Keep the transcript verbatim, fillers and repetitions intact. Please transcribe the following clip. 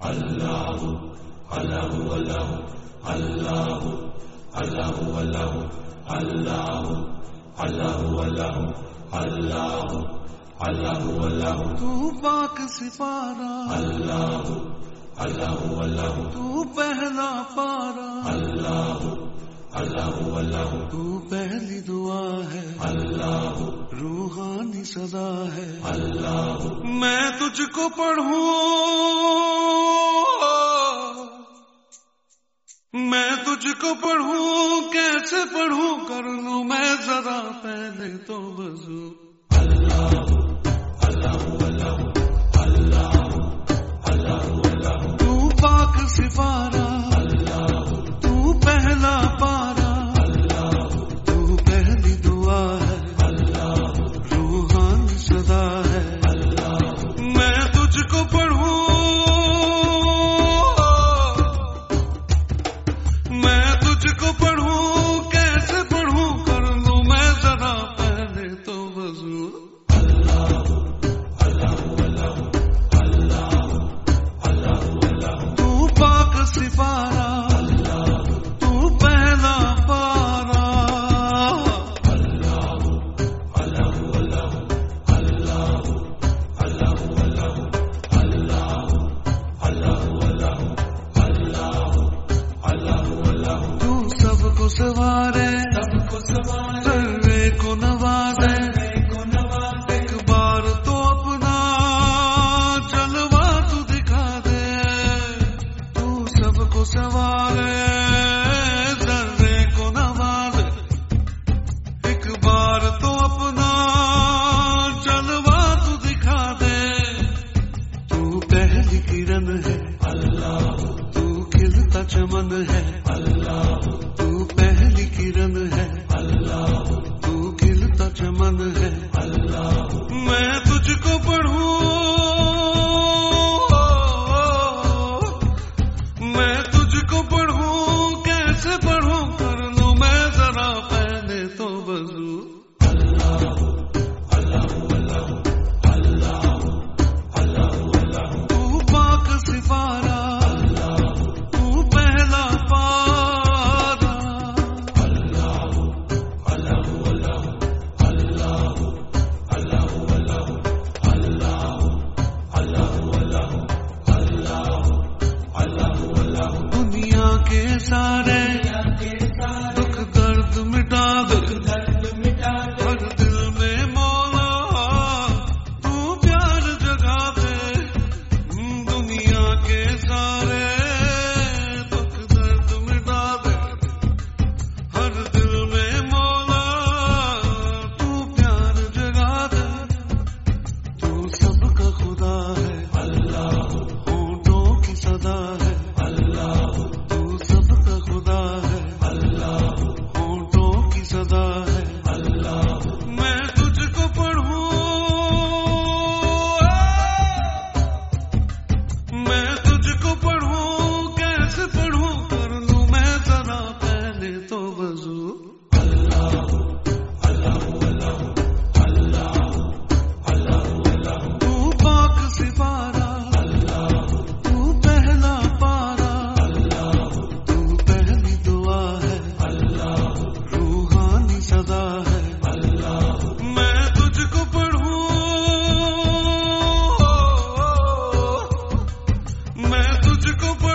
اللہ اللہ اللہ اللہ اللہ اللہ اللہ اللہ اللہ اللہ اللہ تو پاک سپارہ اللہ اللہ اللہ تو پہلا پارا اللہ اللہ اللہ تو پہلی دعا ہے اللہ روحانی صدا ہے اللہ میں تجھ کو پڑھوں میں تجھ کو پڑھوں کیسے پڑھوں کر لوں میں ذرا پہلے تو وضو اللہ اللہ اللہ اللہ اللہ اللہ تو پاک سپارہ اللہ تو پہلا پارا اللہ تو پہلی دعا ہے اللہ روحانی صدا ہے اللہ میں تجھ کو پڑھوں میں تجھ کو پڑھوں کیسے پڑھوں کر لوں میں ذرا پہلے تو وضو اللہ اللہ اللہ اللہ اللہ اللہ تو پاک سپارہ اللہ تو پہلا پارا اللہ اللہ اللہ اللہ اللہ اللہ اللہ اللہ اللہ اللہ اللہ تو سب کو سوارے سب کو سوارے سرے کو نوازے کو نوازے ایک بار تو اپنا جلوہ تو دکھا دے تو سب کو سوارے سرے کو نوازے ایک بار تو اپنا جلوہ تو دکھا دے تو پہلی کرن ہے اللہ تو کھلتا چمن ہے اللہ تو پہلی کرن ہے اللہ تو کھلتا چمن ہے اللہ میں تجھ کو پڑھوں میں تجھ کو پڑھوں کیسے پڑھوں کر لوں میں ذرا پہلے تو وضو اللہ اللہ اللہ اللہ اللہ اللہ تو پاک سپارہ اللہ تو پہلا پارا اللہ اللہ اللہ اللہ اللہ اللہ اللہ اللہ اللہ اللہ اللہ دنیا کے سارے دکھ درد مٹا دے ہر دل میں مولا تو پیار جگا دے دنیا کے سارے دکھ درد مٹا دے ہر دل میں مولا تو پیار جگا دے تو سب کا خدا ہے اللہ ہونٹوں کی صدا ہے اللہ تو سب کا خدا ہے اللہ ہونٹوں کی صدا ہے اللہ میں تجھ کو پڑھوں میں تجھ کو پڑھوں کیسے پڑھوں کر لوں میں ذرا پہلے تو وضو اللہ اللہ اللہ اللہ اللہ اللہ تو پاک سپارہ اللہ تو پہلا پارا اللہ تو پہلی دعا ہے اللہ روحانی صدا ہے اللہ میں تجھ کو پڑھوں میں تجھ کو پڑھوں